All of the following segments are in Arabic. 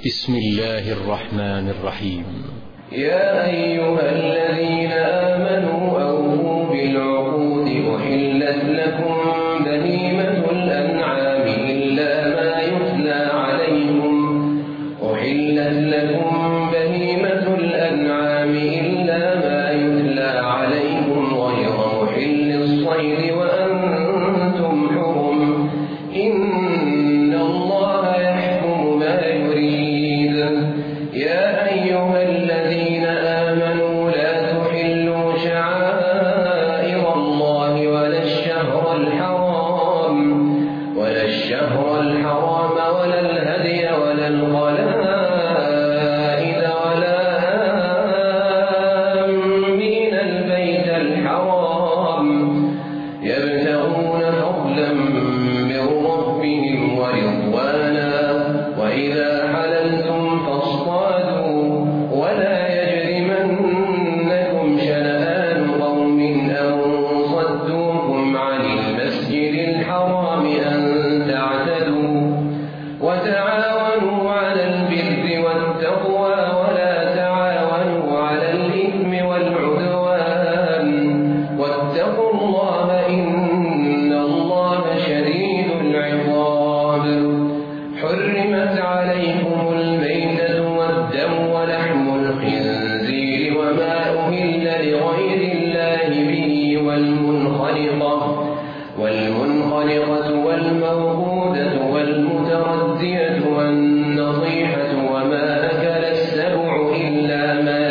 بسم الله الرحمن الرحيم. يا أيها الذين آمنوا أوفوا بالعقود أحلت لكم بهيمة الأنعام إلا ما يتلى عليكم غير محل الصيد وأنتم حرم إن الله يحكم ما يريد. يا أيها الذين آمنوا لا تحلوا شعائر الله ولا الشهر الحرام ولا الهدي ولا القلائد ولا آمين البيت الحرام يبتغون فضلا من ربهم ورضوانا وإذا حللتم فاصطادوا ولا يجرمنكم شنآن قوم أن صدوكم عن المسجد الحرام أن تعتدوا وتعاونوا على البر والتقوى ولا تعاونوا على الإثم والعدوان واتقوا الله إن الله شديد العقاب. حرمت عليكم الميتة والدم ولحم الخنزير وما أهل لغير الله به والمنخنقة والموقودة والمتردية والنطيحة وما أكل السبع إلا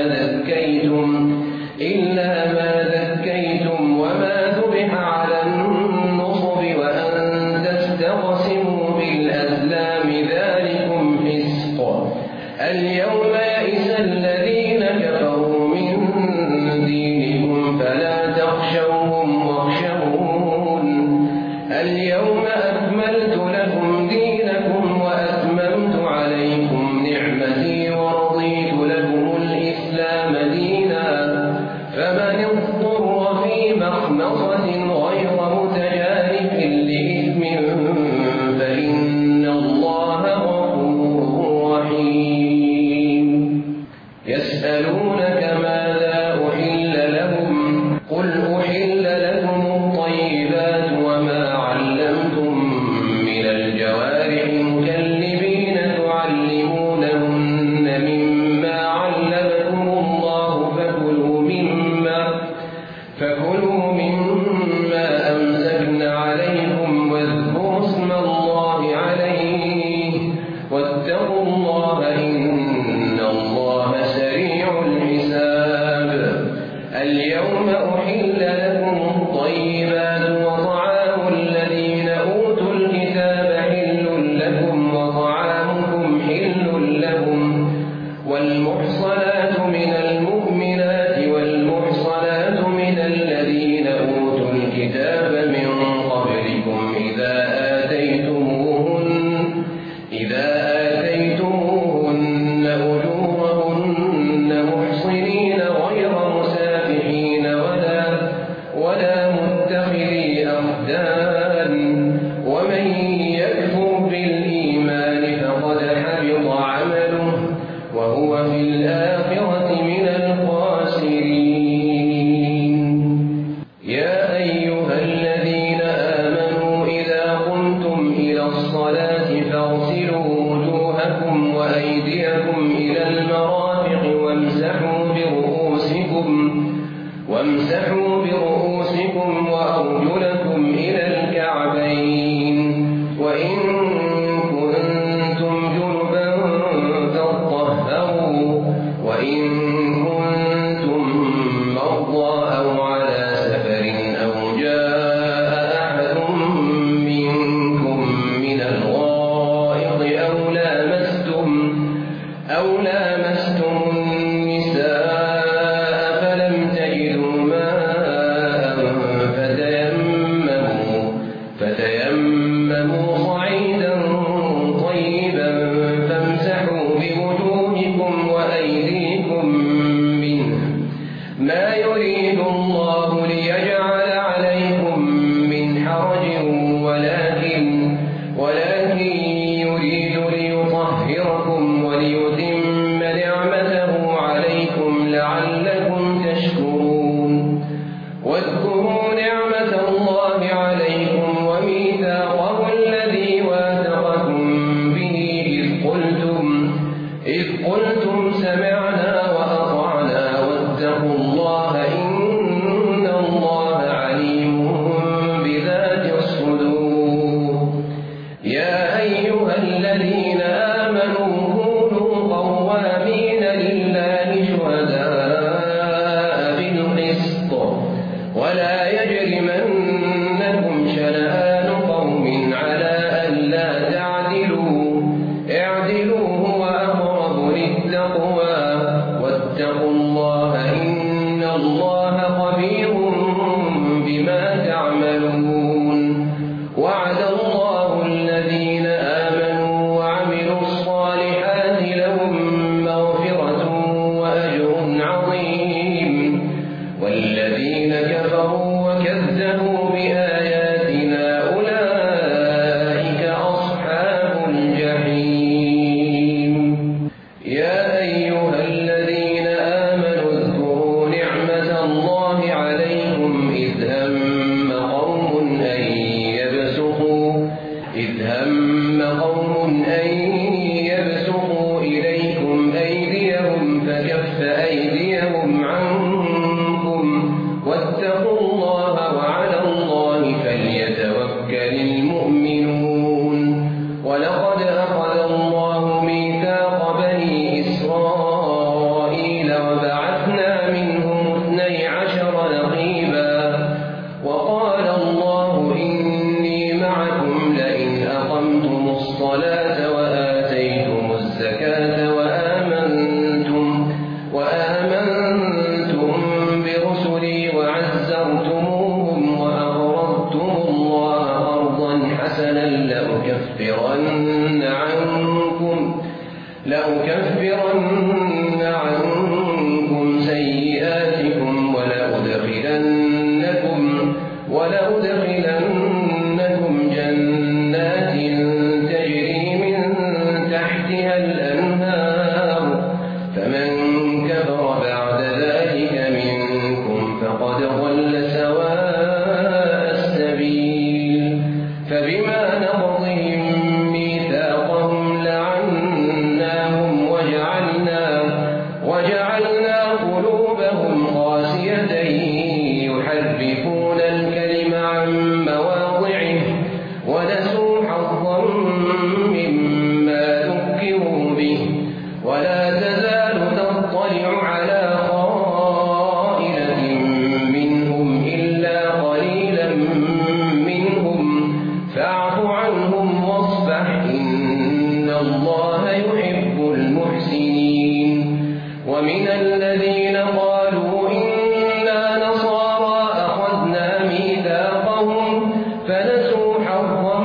ما ذكيتم وما ذبح على النصب وأن تستقسموا بالأزلام ذلكم فسق. اليوم يئس الذين كفروا من دينكم فلا تخشوهم واخشون. اليوم أكملت لكم دينكم وأتممت عليكم نعمتي ورضيت لكم الإسلام دينا فمن اضطر في مخمصة غير متجانف لإثم فإن الله غفور رحيم. يسألونك ماذا أحل لهم قل أحل لكم الطيبات وما علمتم من الجوارح مكلبين تعلمونهن مما علمكم الله فكلوا مما أمسكن عليكم واذكروا اسم الله عليه واتقوا الله إن الله سريع الحساب. اليوم أحل لكم الطيبات وطعام الذين أوتوا الكتاب حل لكم وطعامكم حل لهم والمحصنات من المؤمنات والمحصنات من الذين أوتوا الكتاب من قبلكم إذا آتيتموهن أجورهن محصنين غير مسافحين ولا متخذي أخدان ومن يكفر بالإيمان فقد حبط عمله وهو في الآخرة من الخاسرين. يا أيها الذين آمنوا إذا قمتم إلى الصلاة فاغسلوا وجوهكم وأيديكم إلى المرافق وامسحوا برؤوسكم وأرجلكم إلى الكعبين وإن كنتم جنبا فاطهروا وإن كنتم مرضى أو على سفر أو جاء أحد منكم من الغائط أو لامستم النساء فلم تجدوا ماء فتيمموا صعيدا طيبا فامسحوا بوجوهكم وأيديكم منه ما يريد الله ليجعل عليكم من حرج ولكن يريد ليطهركم ليطهركم وليتم نعمته عليكم لعلكم تشكرون. واذكروا نعمة الله عليكم وميثاقه الذي واثقكم به إذ قلتم سمعنا وأطعنا واتقوا الله إن الله عليم بذات الصدور. يا أيها الذين آمنوا كونوا قوامين لله شهداء بالقسط ولا يجرمنكم شنآن قوم على ألا تعدلوا اعدلوا هو أقرب للتقوى واتقوا الله إن الله خبير بما تعملون. وعد الله الذين آمنوا وعملوا الصالحات لهم مغفرة وأجر عظيم. والذين كفروا وكذبوا بآياتنا أولئك أصحاب الجحيم. يا أيها الذين آمنوا اذكروا نعمة الله عليكم إذ هم قوم أن يبسطوا إليكم أيديهم فكف أيديهم عنكم واتقوا الله وعلى الله فليتوكل المؤمنون. ولقد أخذ الله ميثاق بني إسرائيل وبعثنا منهم 12 نقيبا وقال الله إني معكم لئن أقمتم الصلاة وآتيتم الزكاة وآمنتم برسلي وعزرتموهم وأقرضتم الله قرضا حسنا لأكفرن عنكم سيئاتكم ولأدخلنكم جنات تجري من تحتها الأنهار فمن كفر بعد ذلك منكم فقد ضل سواء السبيل. فبما نقضهم ميثاقهم لعناهم وجعلنا قلوبهم قاسية يحرفون الكلم عن مواضعه ونسوا حظا مما ذكروا به. ولا تزال تطلع على خائنة منهم إلا قليلا منهم فاعف عنهم واصفح إن الله يحب المحسنين. ومن الذين قالوا إنا نصارى أخذنا ميثاقهم فنسوا حظا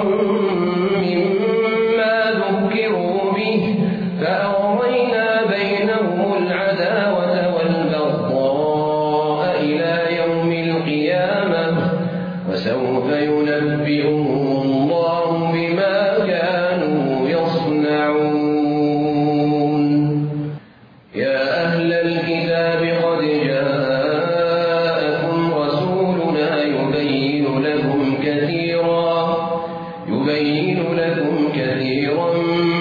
مما ذكروا به فأغرينا بينهم العداوة والبغضاء إلى يوم القيامة وسوف ينبئهم الله بما كانوا يصنعون. يا أهل الكتاب قد جاءكم رسولنا يبين لكم كثيرا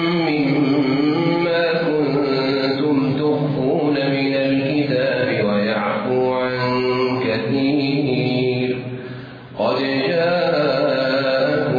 مما كنتم تخفون من الكتاب ويعفو عن كثير. قد جاءكم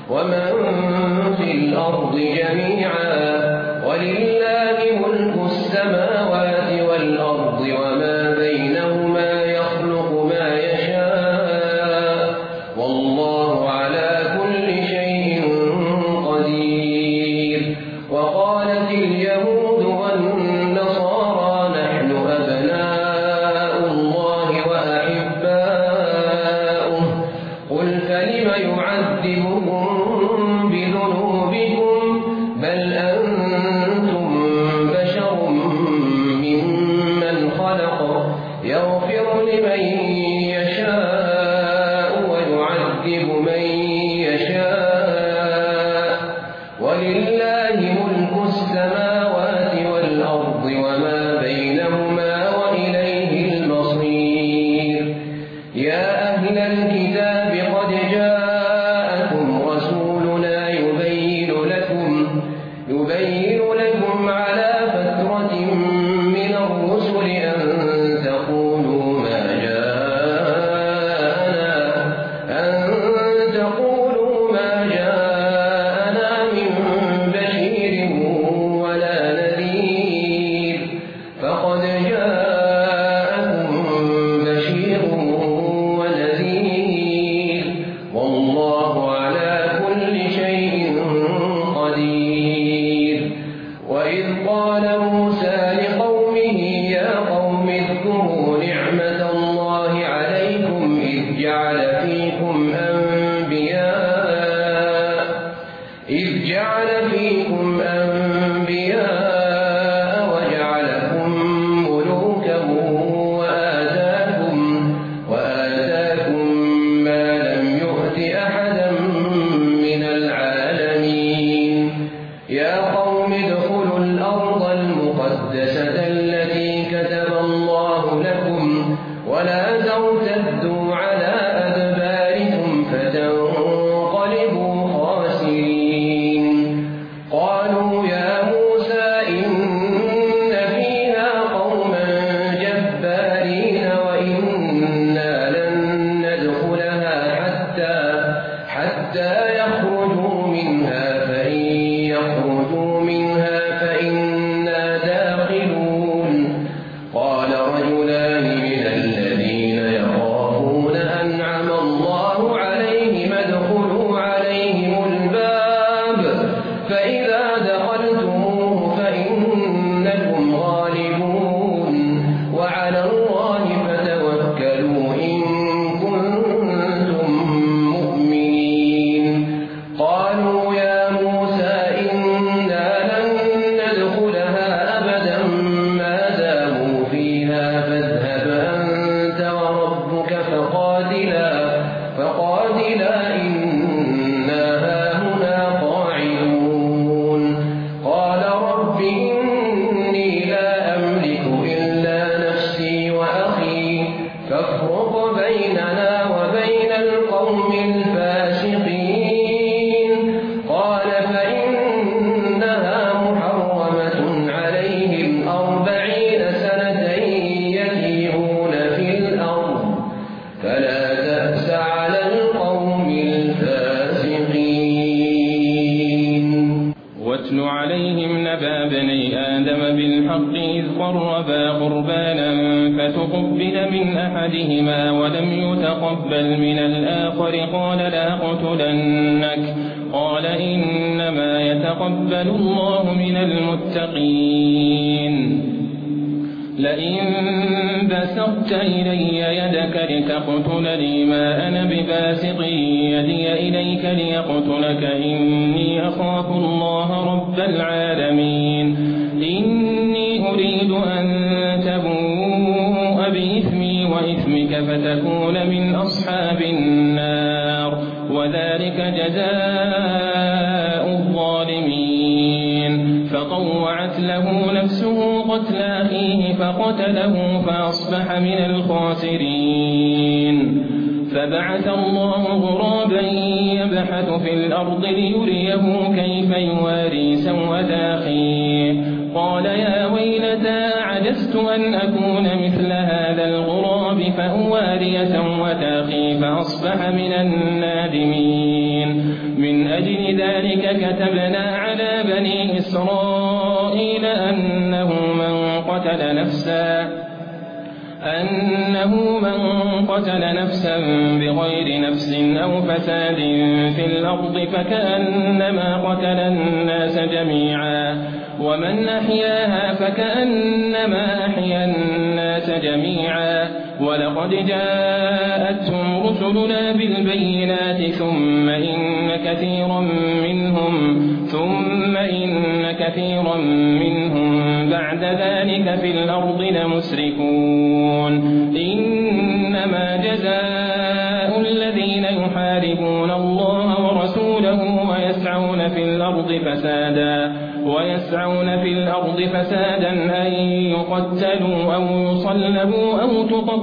ومن في الأرض جميعا ولله ملك السماوات والأرض وما بينهما يخلق ما يشاء والله على كل شيء قدير. وقالت اليهود والنصارى نحن أبناء الله وأحباؤه قل فلم يعذبكم بذنوبكم بل أنتم بشر ممن خلق يغفر لمن يشاء ويعذب من يشاء ولله ملك السماوات والأرض وما بينهما وإليه المصير. يا أهل الكتاب قد جاءكم رسولنا يبين لكم على فترة من الرسل أن تقولوا ما جاءنا من بشير ولا نذير فقد جاءكم بشير ونذير والله على كل شيء قدير. وإذ قال موسى لقومه يا قوم اذكروا نعمة الله عليكم إذ جعل فيكم أنبياء وجعلكم ملوكا وآتاكم ما لم يؤت أحدا من العالمين. يا قوم ادخلوا الأرض المقدسة التي كتب الله لكم ولا ترتدوا على أدباركم فتنقلبوا خاسرين. قالوا يا موسى إن فيها قوما جبارين وإنا لن ندخلها حتى يخرجوا منها فإن يخرجوا منها فإنا داخلون. قال رجلان من الذين يخافون أنعم الله عليهم ادخلوا عليهم الباب فإذا دخلتموه فإنكم غالبون وعلى الله فتوكلوا إن كنتم مؤمنين. قالوا يا موسى إنا لن ندخلها أبدا ما داموا فيها فاذهب أنت وربك فقاتلا إنا هاهنا قاعدون. قال رب إني لا أملك إلا نفسي وأخي فافرق بيننا وبين القوم الفاسقين. قال فإنها محرمة عليهم 40 سنة يتيهون في الأرض فلا تأس على القوم الفاسقين. واتل عليهم نبأ بني آدم بالحق إذ قربا قربانا فتقبل من أحدهما ولم يتقبل من الآخر قال لأقتلنك قال إنما يتقبل الله من المتقين. لئن بسطت إلي يدك لتقتلني ما أنا بباسط يدي إليك ليقتلك إني أخاف الله رب العالمين. إني أريد أن تبوء بإثمي وإثمك فتكون من أصحاب النار وذلك جزاء الظالمين. فطوعت له نفسه قتل أخيه فقتله فأصبح من الخاسرين. فبعث الله غرابا يبحث في الأرض ليريه كيف يواري سوءة أخيه قال يا ويلتى عجزت أن أكون مثل هذا الغراب فأوارية وتاخي فأصبح من النادمين. من أجل ذلك كتبنا على بني إسرائيل أنه من قتل نفسا بغير نفس أو فساد في الأرض فكأنما قتل الناس جميعا ومن أحياها فكأنما أحيا الناس جميعا. ولقد جاءتهم رسلنا بالبينات ثم إن كثيرا منهم بعد ذلك في الأرض لمسرفون. إنما جزاء الذين يحاربون الله ورسوله ويسعون في الأرض فسادا أن يقتلوا أو يصلبوا أو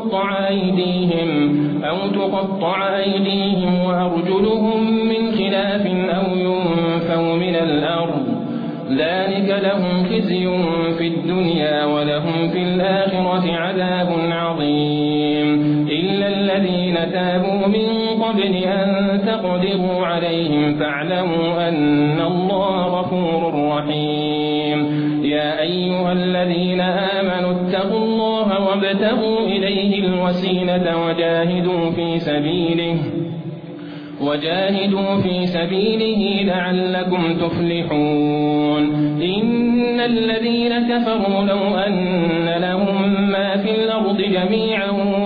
تقطع أيديهم وأرجلهم من خلاف أو ينفوا من الأرض. ذلك لهم خزي في الدنيا ولهم في الآخرة عذاب عظيم. إلا الذين تابوا من قبل أن تقدروا عليهم فاعلموا أن الله غفور رحيم. يا أيها الذين آمنوا اتقوا الله وابتغوا إليه الوسيلة وجاهدوا في سبيله لعلكم تفلحون. إن الذين كفروا لو أن لهم ما في الأرض جميعا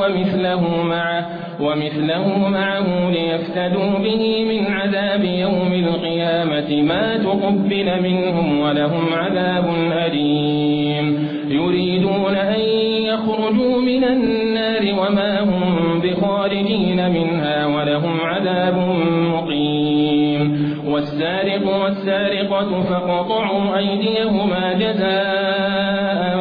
ومثله معه ليفتدوا به من عذاب يوم القيامة ما تقبل منهم ولهم عذاب أليم. يريدون أن يخرجوا من النار وما هم بخارجين منها ولهم عذاب مقيم. والسارق والسارقة فاقطعوا أيديهما جزاء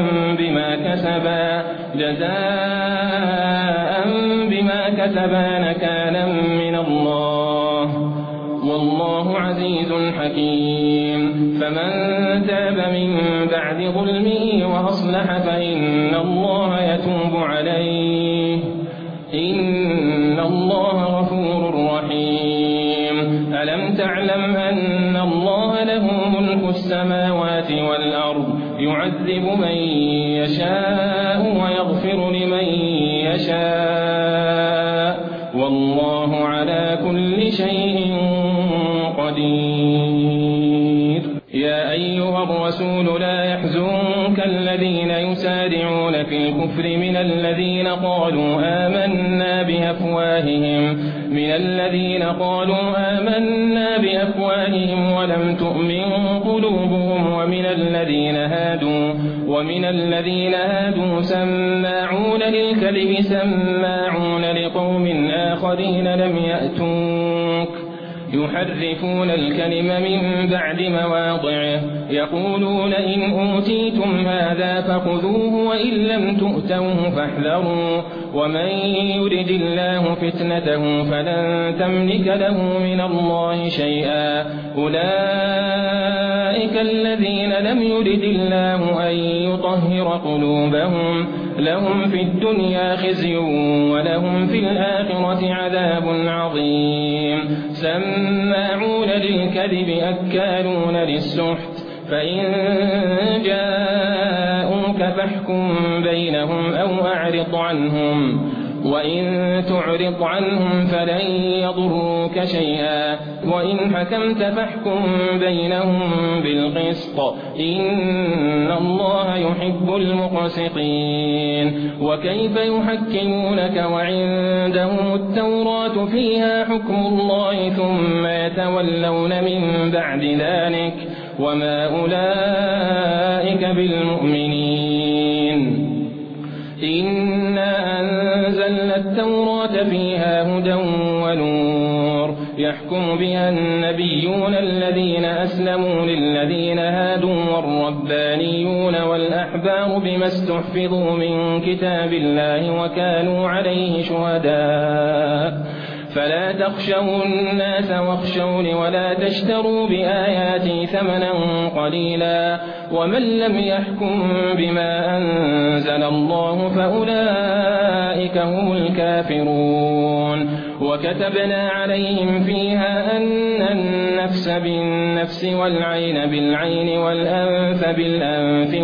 بما كسبا نكالا من الله والله عزيز حكيم. فمن تاب من بعد ظلمه وأصلح فإن الله يتوب عليه إن الله غفور رحيم. ألم تعلم أن الله له ملك السماوات والأرض يعذب من يشاء ويغفر لمن يشاء والله على كل شيء قدير. يا أيها الرسول لا يحزنك الذين يسارعون في الكفر من الذين قالوا آمنا بأفواههم ولم تؤمن قلوبهم ومن الذين هادوا سماعون للكذب سماعون لقوم آخرين لم يأتوك يحرفون الكلم من بعد مواضعه يقولون إن أوتيتم هذا فخذوه وإن لم تؤتوه فاحذروا ومن يرد الله فتنته فلن تملك له من الله شيئا. أولئك الذين لم يرد الله أن يطهر قلوبهم لهم في الدنيا خزي ولهم في الآخرة عذاب عظيم. سماعون للكذب أكالون للسحت فإن جاءوك فاحكم بينهم أو أعرض عنهم وإن تعرض عنهم فلن يضروك شيئا وإن حكمت فاحكم بينهم بالقسط إن الله يحب المقسطين. وكيف يحكمونك وعندهم التوراة فيها حكم الله ثم يتولون من بعد ذلك وما أولئك بالمؤمنين. إنا أنزلنا التوراة فيها هدى ونور يحكم بها النبيون الذين أسلموا للذين هادوا والربانيون والأحبار بما استحفظوا من كتاب الله وكانوا عليه شهداء فلا تخشوا الناس واخشوني ولا تشتروا بآياتي ثمنا قليلا ومن لم يحكم بما أنزل الله فأولئك هم الكافرون وكتبنا عليهم فيها أن النفس بالنفس والعين بالعين والأنف بالأنف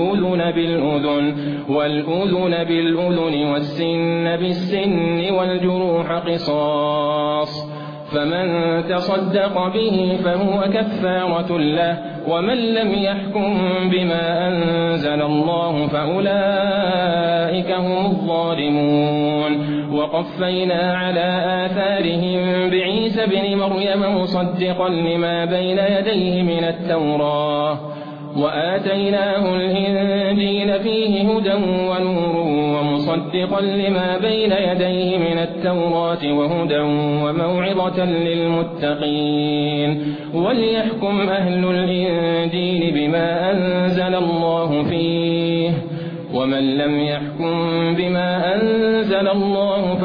والأذن بالأذن والسن بالسن والجروح قصاص فمن تصدق به فهو كفارة له ومن لم يحكم بما أنزل الله فأولئك هم الظالمون وقفينا على آثارهم بعيسى بن مريم مصدقا لما بين يديه من التوراة وآتيناه الإنجيل فيه هدى ونور ومصدقا لما بين يديه من التوراة وهدى وموعظة للمتقين وليحكم أهل الإنجيل بما أنزل الله فيه ومن لم يحكم بما أنزل الله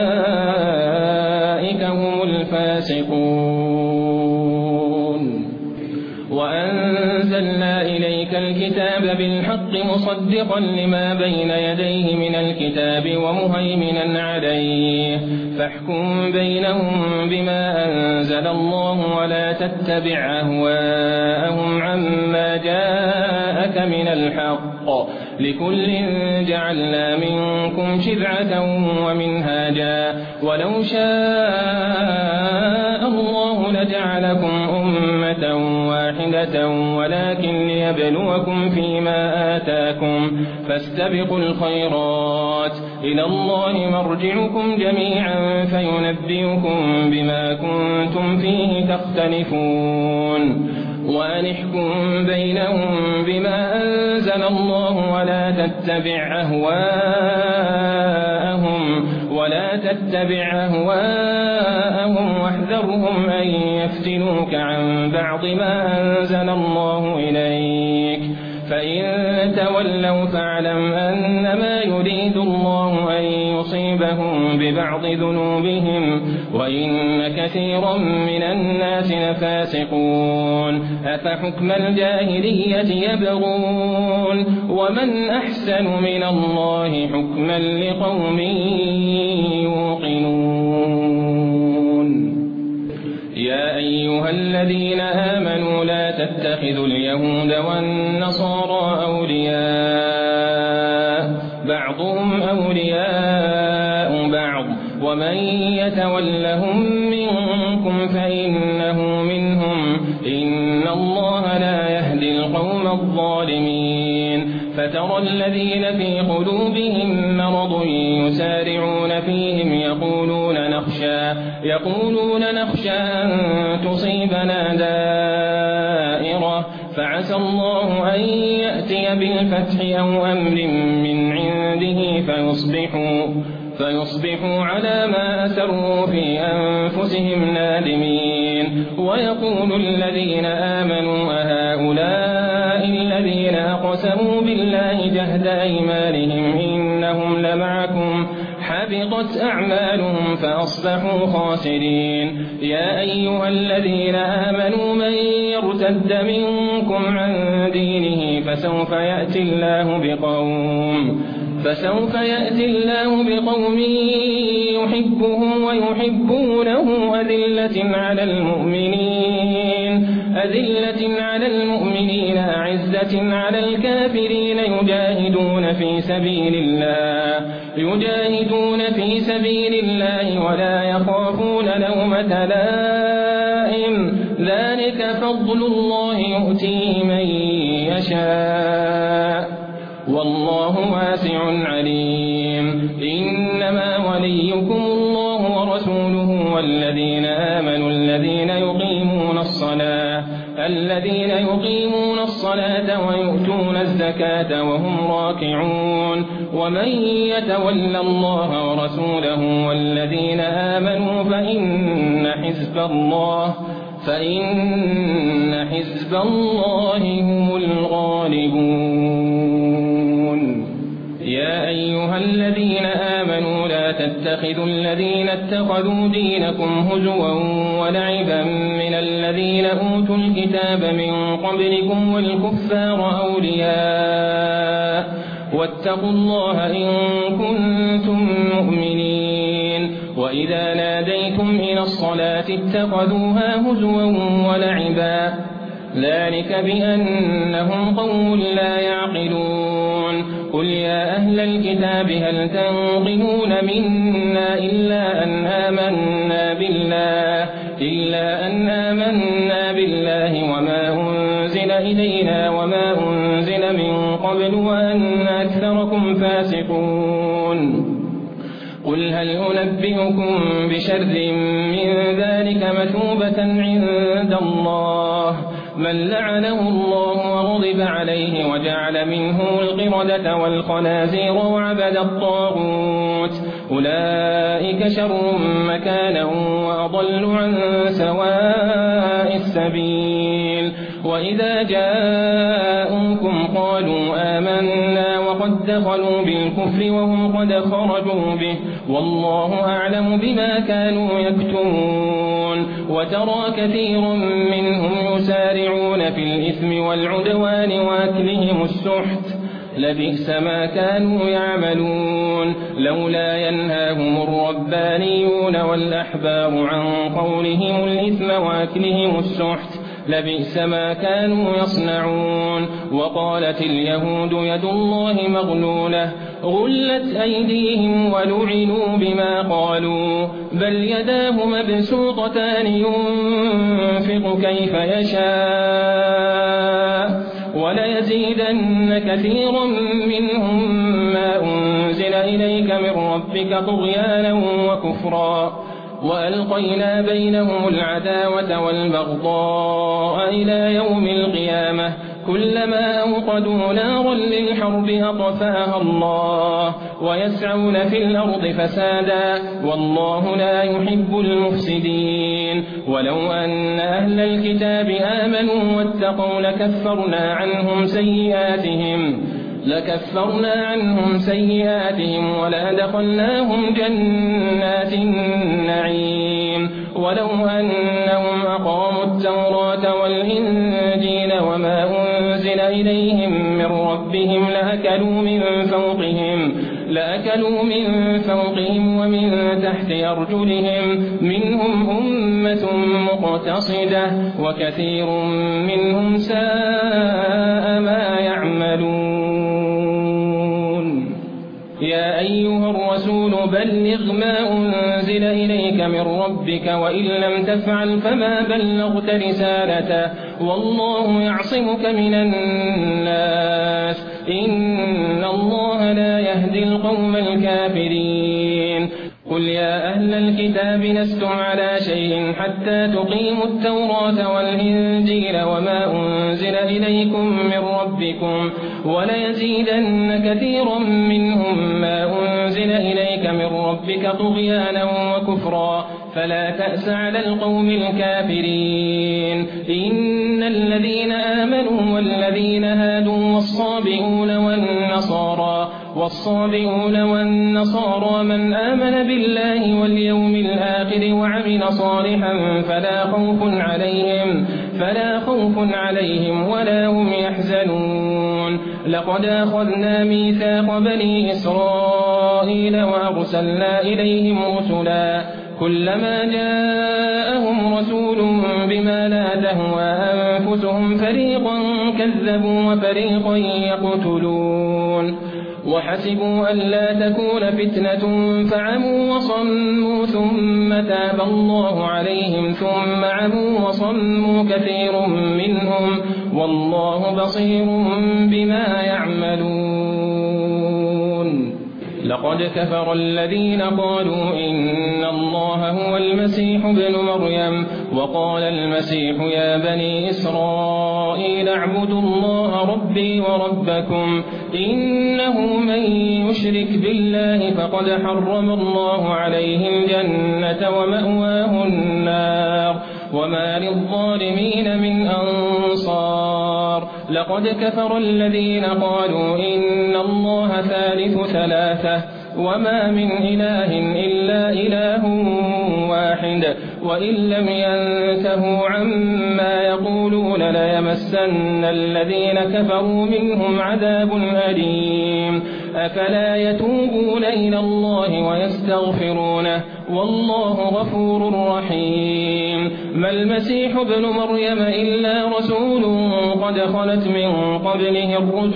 فأولئك هم الفاسقون وأنزلنا إليك الكتاب بالحق مصدقا لما بين يديه من الكتاب ومهيمنا عليه فاحكم بينهم بما أنزل الله ولا تتبع أهواءهم عما جاءك من الحق لكل جعلنا منكم شرعة ومنهاجا ولو شاء الله لجعلكم أمة واحدة ولكن ليبلوكم فيما آتاكم فاستبقوا الخيرات إلى الله مرجعكم جميعا فينبئكم بما كنتم فيه تختلفون وأنحكم بينهم بما أنزل الله ولا تتبع أهواءهم واحذرهم أن يفتنوك عن بعض ما أنزل الله إليك فإن تولوا فاعلم أنما يريد الله أن يصيبهم ببعض ذنوبهم وإن كثيرا من الناس لفاسقون أفحكم الجاهلية يبغون ومن أحسن من الله حكما لقوم يوقنون يا أيها الذين آمنوا لا تتخذوا اليهود والنصارى أولياء بعضهم أولياء بعض ومن يتولهم منكم فإنه منهم إن الله لا يهدي القوم الظالمين فترى الذين في قلوبهم مرض يسارعون فيهم يقولون نخشى أن تصيبنا دائرة فعسى الله أن يأتي بالفتح أو أمر من عنده فيصبحوا على ما أسروا في أنفسهم نادمين ويقول الذين آمنوا أهؤلاء الذين أقسموا بالله جهد أيمانهم إنهم لمعكم حبطت أعمالهم فأصبحوا خاسرين يا أيها الذين آمنوا من يرتد منكم عن دينه فسوف يأتي الله بقوم يحبهم ويحبونه أذلة على المؤمنين أعزة على الكافرين يجاهدون في سبيل الله ولا يخافون لومة لائم ذلك فضل الله يؤتيه من يشاء والله واسع عليم إنما وليكم الله ورسوله والذين آمنوا الذين يقيمون الصلاة ويؤتون الزكاة وهم راكعون ومن يتول الله ورسوله والذين آمنوا فإن حزب الله هم الغالبون يا أيها الذين آمنوا لا تتخذوا الذين اتخذوا دينكم هزوا ولعبا من الذين أوتوا الكتاب من قبلكم والكفار أولياء واتقوا الله إن كنتم مؤمنين وإذا ناديتم إلى الصلاة اتخذوها هزوا ولعبا ذلك بأنهم قوم لا يعقلون قل يا أهل الكتاب هل تنقمون منا إلا أن آمنا بالله وما أنزل إلينا وما أنزل من قبل وأن أكثركم فاسقون قل هل أنبئكم بشر من ذلك مثوبة عند الله من لعنه الله وغضب عليه وجعل منهم القردة والخنازير وعبد الطاغوت أولئك شر مكانا وأضل عن سواء السبيل وإذا جاءوكم قالوا آمنا وقد دخلوا بالكفر وهم قد خرجوا به والله أعلم بما كانوا يكتمون وترى كثير منهم يسارعون في الإثم والعدوان وأكلهم السحت لبئس ما كانوا يعملون لولا ينهاهم الربانيون والأحبار عن قولهم الإثم وأكلهم السحت لبئس ما كانوا يصنعون وقالت اليهود يد الله مغلولة غلت أيديهم ولعنوا بما قالوا بل يداه مبسوطتان ينفق كيف يشاء وليزيدن كثيرا منهم ما أنزل إليك من ربك طغيانا وكفرا وألقينا بينهم العداوة والبغضاء إلى يوم القيامة كلما أوقدوا نارا للحرب أطفاها الله ويسعون في الأرض فسادا والله لا يحب المفسدين ولو أن أهل الكتاب آمنوا واتقوا لكفرنا عنهم سيئاتهم ولأدخلناهم جنات النعيم ولو أنهم أقاموا التوراة والإنجيل وما أنزل إليهم من ربهم لأكلوا من فوقهم ومن تحت أرجلهم منهم أمة مقتصدة وكثير منهم ساء ما يعملون يا أيها الرسول بلغ ما أنزل إليك من ربك وإن لم تفعل فما بلغت رسالته والله يعصمك من الناس إن الله لا يهدي القوم الكافرين قل يا أهل الكتاب لستم على شيء حتى تقيموا التوراة والإنجيل وما أنزل إليكم من ربكم وليزيدن كثيرا منهم ما أنزل إليك من ربك طغيانا وكفرا فلا تأس على القوم الكافرين إن الذين آمنوا والذين هادوا والصابئون والنصارى من آمن بالله واليوم الآخر وعمل صالحا فلا خوف عليهم ولا هم يحزنون لقد أخذنا ميثاق بني إسرائيل وأرسلنا إليهم رسلا كلما جاءهم رسول بما لا تهوى أنفسهم فريقا كذبوا وفريقا يقتلون وحسبوا ألا تكون فتنة فعموا وصموا ثم تاب الله عليهم ثم عموا وصموا كثير منهم والله بصير بما يعملون لقد كفر الذين قالوا إن الله هو المسيح ابن مريم وقال المسيح يا بني إسرائيل اعبدوا الله ربي وربكم إنه من يشرك بالله فقد حرم الله عليه الجنة ومأواه النار وما للظالمين من أنصار لقد كفر الذين قالوا إن الله ثالث ثلاثة وما من إله إلا إله واحد وإن لم ينتهوا عما يقولون ليمسن الذين كفروا منهم عذاب أليم أفلا يتوبون إلى الله ويستغفرونه والله غفور رحيم ما المسيح ابن مريم إلا رسول قد خلت من قبله الرسل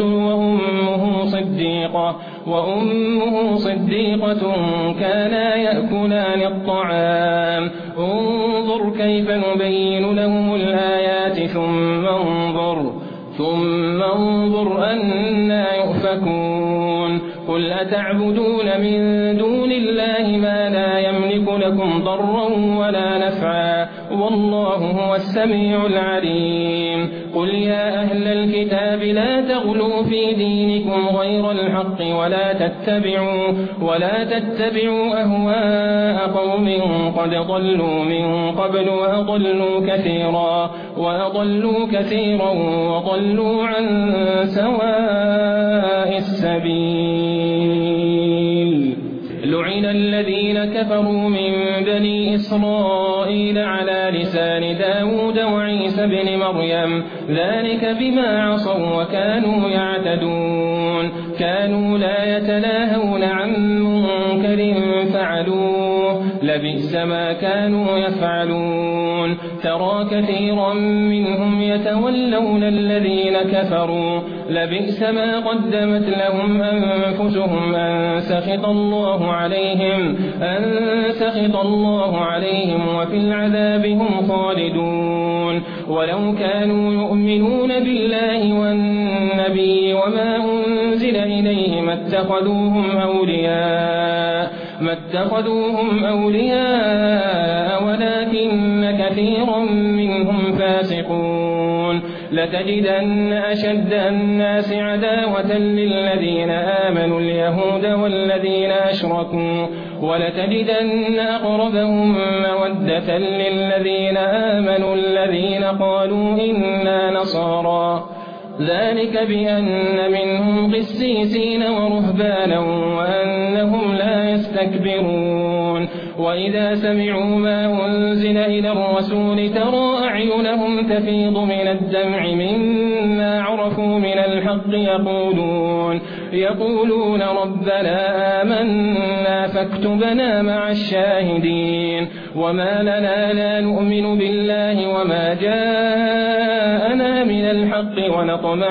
وأمه صديقة كانا يأكلان الطعام انظر كيف نبين لهم الآيات ثم انظر أنا يؤفكون قل أتعبدون من دون الله ما لا يملك لكم ضرا ولا نفعا والله هو السميع العليم قل يا أهل الكتاب لا تغلوا في دينكم غير الحق ولا تتبعوا أهواء قوم قد ضلوا من قبل وأضلوا كثيرا وضلوا عن سواء السبيل لعن الذين كفروا من بني إسرائيل على لسان داود وعيسى بن مريم ذلك بما عصوا وكانوا يعتدون كانوا لا يتناهون عن منكر فعلوه لبئس ما كانوا يفعلون ترى كثيرا منهم يتولون الذين كفروا لبئس ما قدمت لهم أنفسهم أن سخط الله عليهم وفي العذاب هم خالدون ولو كانوا يؤمنون بالله والنبي وما أنزل إليه ما اتخذوهم أولياء ولكن كثيرا منهم فاسقون لتجدن أشد الناس عداوة للذين آمنوا اليهود والذين أشركوا ولتجدن أقربهم مودة للذين آمنوا الذين قالوا إنا نصارى ذلك بأن منهم قسيسين ورهبانا وأنهم لا يستكبرون وإذا سمعوا ما أنزل إلى الرسول ترى أعينهم تفيض من الدمع مما عرفوا من الحق يقولون ربنا آمنا فاكتبنا مع الشاهدين وما لنا لا نؤمن بالله وما جاءنا من الحق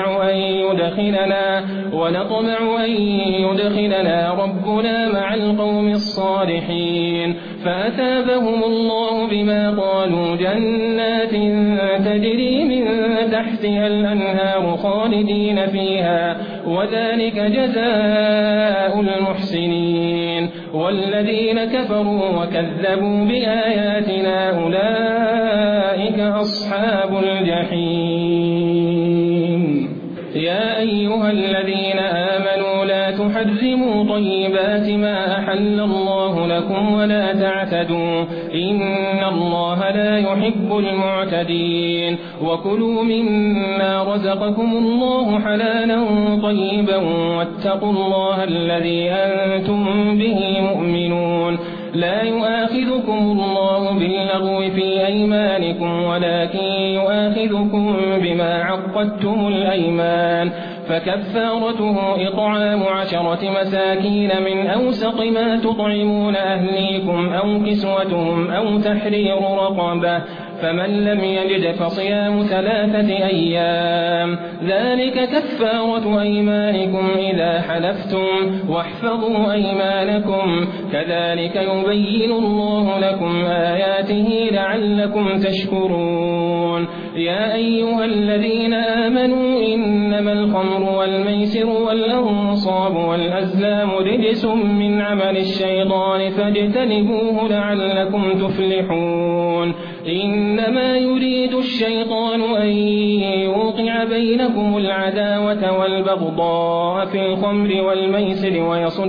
ونطمع أن يدخلنا ربنا مع القوم الصالحين فأثابهم الله بما قالوا جنات تجري من تحتها الأنهار خالدين فيها وذلك جزاء المحسنين والذين كفروا وكذبوا بآياتنا أولئك أصحاب الجحيم يا أيها الذين آمنوا لا تحرموا طيبات ما أحل الله لكم ولا تعتدوا إن الله لا يحب المعتدين وكلوا مما رزقكم الله حلالا طيبا واتقوا الله الذي أنتم به مؤمنون لا يؤاخذكم الله باللغو في أيمانكم ولكن يؤاخذكم بما عقدتم الأيمان فكفارته إطعام 10 مساكين من أوسط ما تطعمون أهليكم أو كسوتهم أو تحرير رقبة فمن لم يجد فصيام 3 أيام ذلك كفارة أيمانكم إذا حلفتم واحفظوا أيمانكم كذلك يبين الله لكم آياته لعلكم تشكرون يا أيها الذين آمنوا إنما الخمر والميسر والأنصاب والأزلام رجس من عمل الشيطان فاجتنبوه لعلكم تفلحون إنما يريد الشيطان أن يوقع بينكم العداوة والبغضاء في الخمر والميسر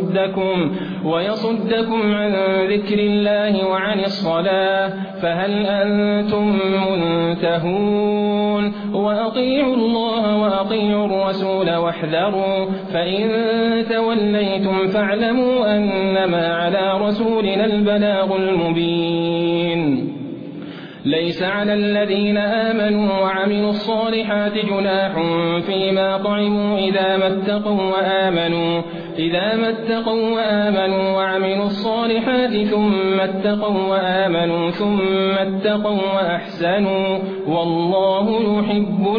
ويصدكم عن ذكر الله وعن الصلاة فهل أنتم منتهون وأطيعوا الله وأطيعوا الرسول واحذروا فإن توليتم فاعلموا أنما على رسولنا البلاغ المبين ليس على الذين آمنوا وعملوا الصالحات جناح فيما طعموا إذا ما اتقوا وآمنوا وعملوا الصالحات ثم اتقوا وآمنوا ثم اتقوا وأحسنوا والله يحب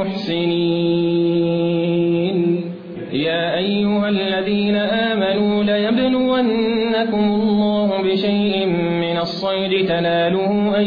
المحسنين. يا أيها الذين آمنوا ليبلونكم الله بشيء من الصيد تناله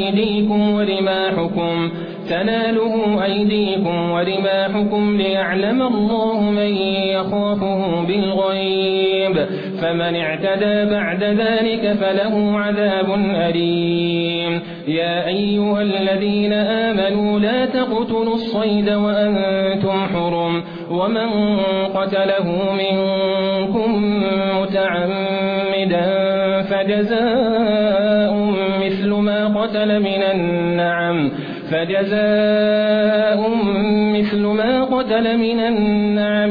أيديكم ورماحكم ليعلم الله من يخافه بالغيب فمن اعتدى بعد ذلك فله عذاب أليم. يا أيها الذين آمنوا لا تقتلوا الصيد وأنتم حرم ومن قتله منكم متعمدا فجزاء مثل ما قتل من النعم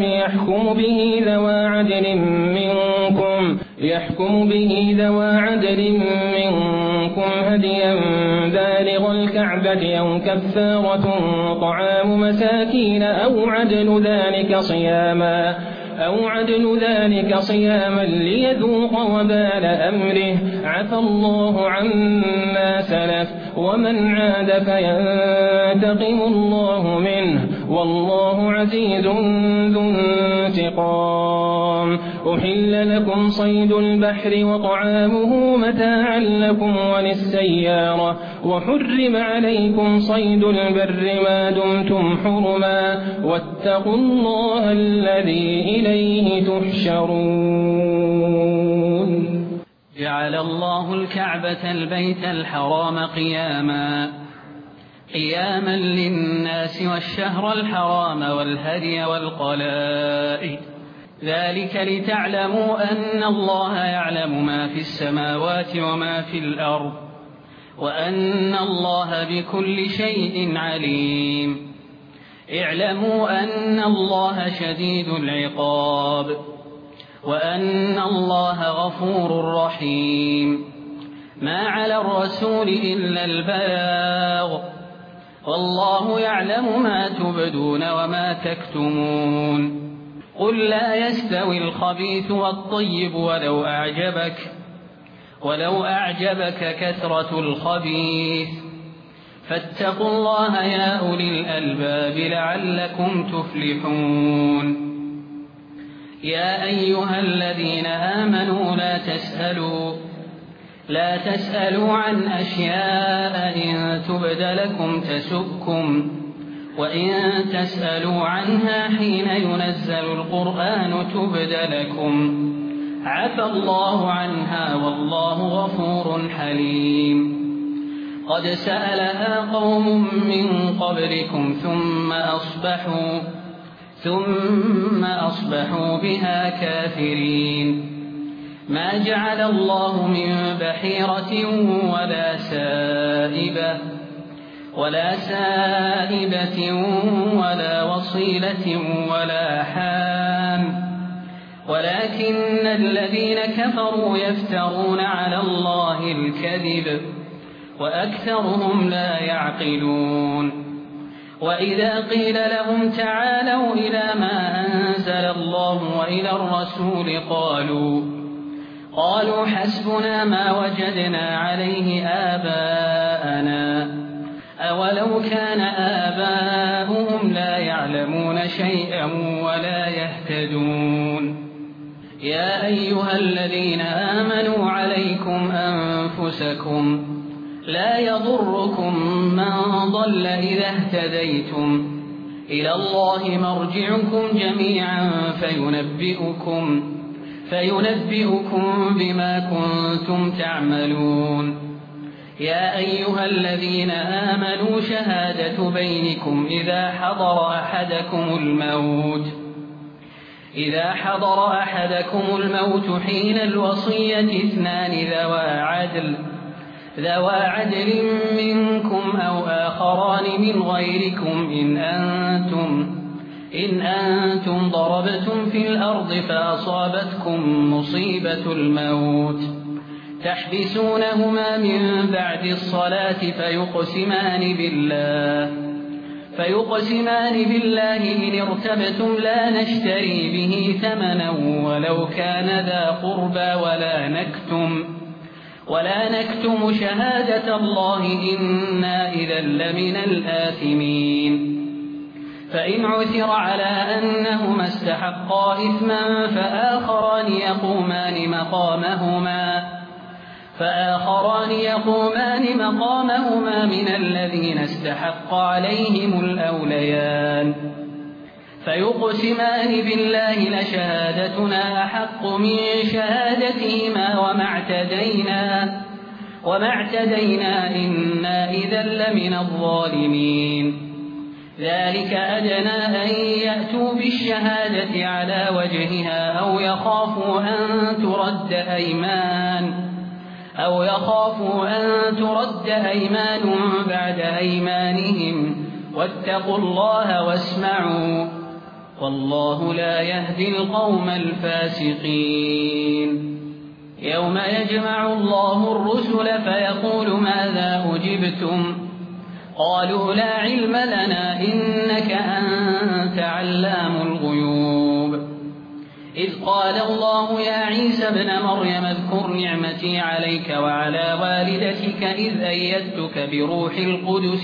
يحكم به ذوى عدل منكم هديا بالغ الكعبة أو كفارة طعام مساكين أو عدل ذلك صياما ليذوق وبال أمره عفى الله عما سلف ومن عاد فينتقم الله منه والله عزيز ذو انتقام. أحل لكم صيد البحر وطعامه متاعا لكم وللسيارة وحرم عليكم صيد البر ما دمتم حرما واتقوا الله الذي إليه تحشرون. جعل الله الكعبة البيت الحرام قياما للناس والشهر الحرام والهدي والقلائد ذلك لتعلموا أن الله يعلم ما في السماوات وما في الأرض وأن الله بكل شيء عليم. اعلموا أن الله شديد العقاب وأن الله غفور رحيم. ما على الرسول إلا البلاغ والله يعلم ما تبدون وما تكتمون. قل لا يستوي الخبيث والطيب ولو أعجبك كثرة الخبيث فاتقوا الله يا أولي الألباب لعلكم تفلحون. يا أيها الذين آمنوا لا تسألوا عن أشياء إن تبد لكم تسؤكم وإن تسألوا عنها حين ينزل القرآن تبد لكم عفى الله عنها والله غفور حليم. قد سألها قوم من قبلكم ثم أصبحوا بها كافرين. ما جعل الله من بحيرة ولا سائبة ولا وصيلة ولا حام ولكن الذين كفروا يفترون على الله الكذب وأكثرهم لا يعقلون. وإذا قيل لهم تعالوا إلى ما أنزل الله وإلى الرسول قالوا حسبنا ما وجدنا عليه آباءنا أولو كان آباؤهم لا يعلمون شيئا ولا يهتدون. يا أيها الذين آمنوا عليكم أنفسكم لا يضركم من ضل إذا اهتديتم إلى الله مرجعكم جميعا فينبئكم بما كنتم تعملون. يا أيها الذين آمنوا شهادة بينكم إذا حضر أحدكم الموت حين الوصية 2 ذوى عدل منكم أو آخران من غيركم إن أنتم ضربتم في الأرض فأصابتكم مصيبة الموت تحبسونهما من بعد الصلاة فيقسمان بالله إن ارتبتم لا نشتري به ثمنا ولو كان ذا قربى ولا نكتم شهادة الله إنا إذا لمن الآثمين فإن عثر على أنهما استحقا إثما فآخران يقومان مقامهما من الذين استحق عليهم الأوليان فيقسمان بالله لشهادتنا أحق من شهادتهما وما اعتدينا إنا إذا لمن الظالمين ذلك أدنى أن يأتوا بالشهادة على وجهها أو يخافوا أن ترد أيمان بعد أيمانهم واتقوا الله واسمعوا والله لا يهدي القوم الفاسقين يوم يجمع الله الرسل فيقول ماذا أجبتم قالوا لا علم لنا إنك أنت علام الغيوب إذ قال الله يا عيسى ابن مريم اذكر نعمتي عليك وعلى والدتك إذ أيدتك بروح القدس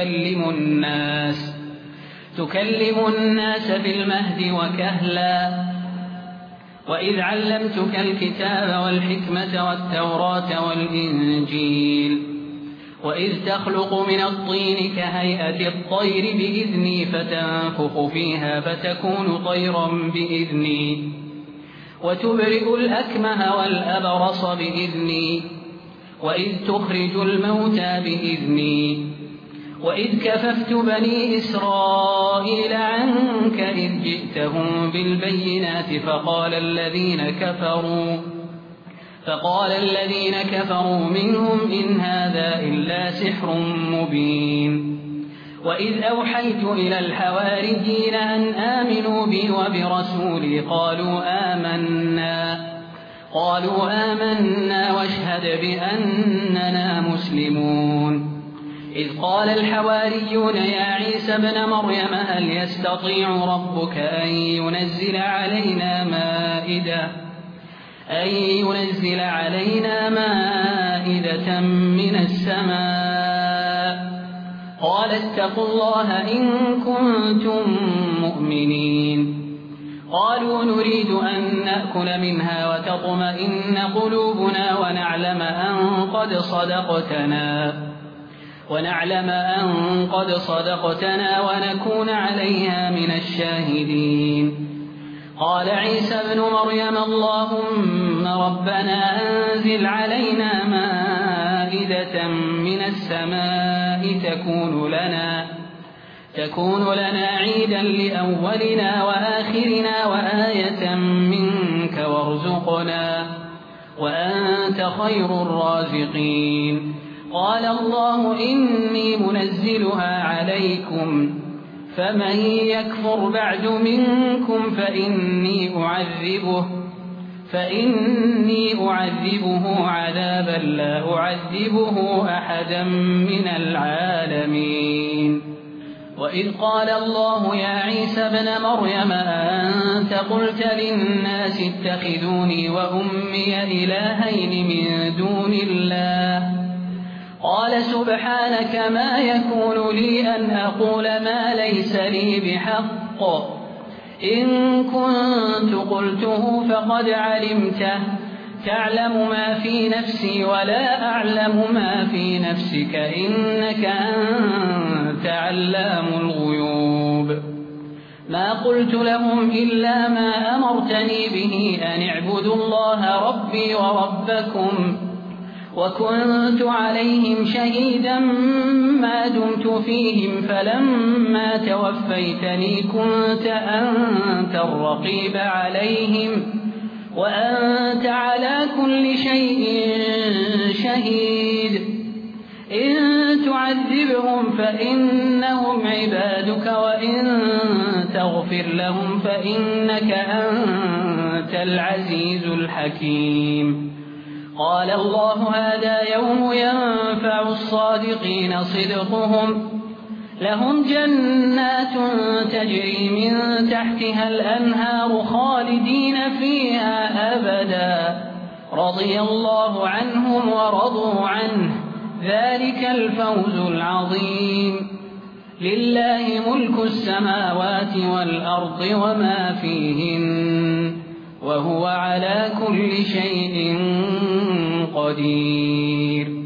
تكلم الناس في المهد وكهلا وإذ علمتك الكتاب والحكمة والتوراة والإنجيل وإذ تخلق من الطين كهيئة الطير بإذني فتنفخ فيها فتكون طيرا بإذني وتبرئ الأكمه والأبرص بإذني وإذ تخرج الموتى بإذني وإذ كففت بني إسرائيل عنك إذ جئتهم بالبينات فقال الذين كفروا منهم إن هذا إلا سحر مبين وإذ أوحيت إلى الحواريين أن آمنوا بي وبرسولي قالوا آمنا واشهد بأننا مسلمون إذ قال الحواريون يا عيسى ابن مريم هل يستطيع ربك أن ينزل علينا مائدة من السماء قال اتقوا الله إن كنتم مؤمنين قالوا نريد أن نأكل منها وتطمئن قلوبنا ونعلم أن قد صدقتنا ونكون عليها من الشاهدين قال عيسى ابن مريم اللهم ربنا أنزل علينا مائدة من السماء تكون لنا عيدا لأولنا وآخرنا وآية منك وارزقنا وأنت خير الرازقين قال الله إني منزلها عليكم فمن يكفر بعد منكم فإني أعذبه عذابا لا أعذبه أحدا من العالمين وإذ قال الله يا عيسى ابن مريم أنت قلت للناس اتخذوني وأمي إلهين من دون الله قال سبحانك ما يكون لي أن أقول ما ليس لي بحق إن كنت قلته فقد علمته تعلم ما في نفسي ولا أعلم ما في نفسك إنك أنت علام الغيوب ما قلت لهم إلا ما أمرتني به أن اعبدوا الله ربي وربكم وكنت عليهم شهيدا ما دمت فيهم فلما توفيتني كنت أنت الرقيب عليهم وأنت على كل شيء شهيد إن تعذبهم فإنهم عبادك وإن تغفر لهم فإنك أنت العزيز الحكيم قال الله هذا يوم ينفع الصادقين صدقهم لهم جنات تجري من تحتها الأنهار خالدين فيها أبدا رضي الله عنهم ورضوا عنه ذلك الفوز العظيم لله ملك السماوات والأرض وما فيهن وهو على كل شيء قدير